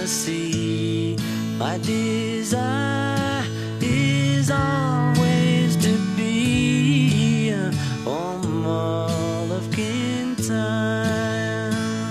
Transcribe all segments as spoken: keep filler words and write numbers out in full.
the sea. My desire is always to be on Mull of Kintyre.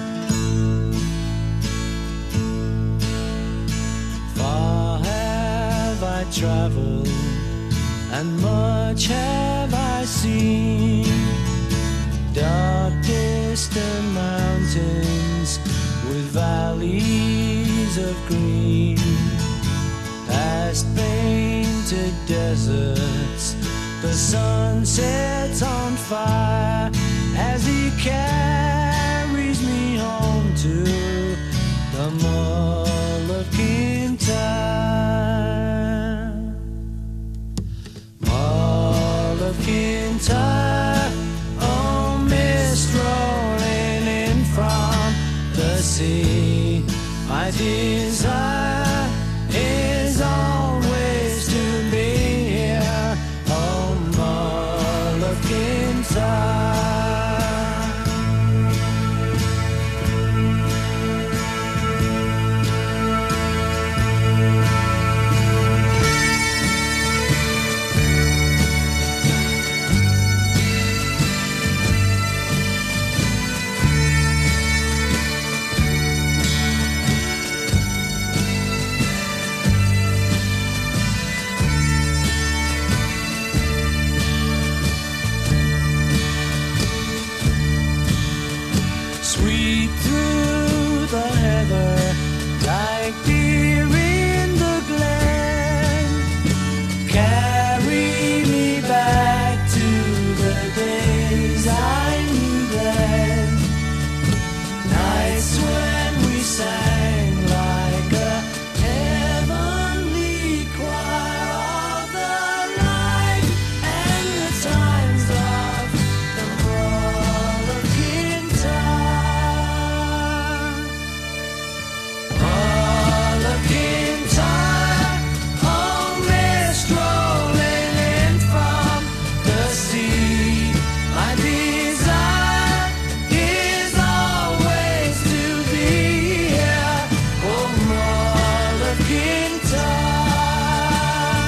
Far have I traveled, and much have I seen. Dark distant mountains with valleys of green, past painted deserts, the sun sets on fire as he carries me home to the Mull of Kintyre. Mull of Kintyre, oh mist rolling in from the sea. My desire is always to be here, oh Mull of Kintyre. Sweep through the heather like deer in the glen. Carry me back to the days I knew then. Nights when we sang like a heavenly choir of the light and the times of the Mull of Kintyre. Mull of Kintyre, oh mist rolling in from the sea. My desire is always to be here, oh Mull of Kintyre.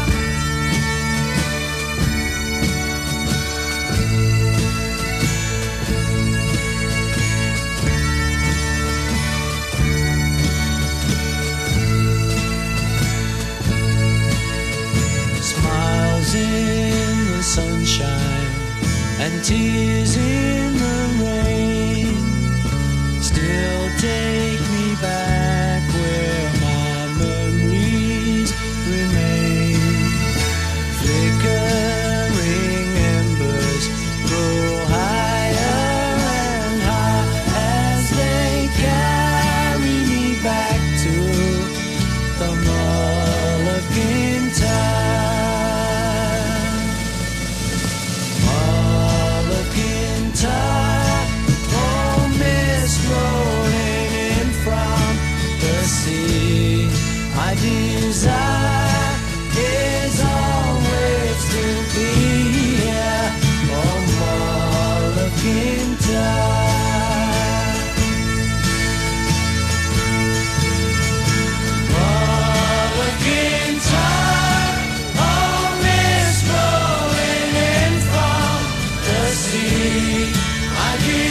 Smiles in the sunshine and tears in the rain still take me back where my memories remain. Flickering embers grow higher and high as they carry me back to the Mull of Kintyre. Mull of Kintyre, oh mist rolling in from the sea. My desire is always to be here, oh Mull of Kintyre. Mull of Kintyre, oh mist rolling in from the sea. My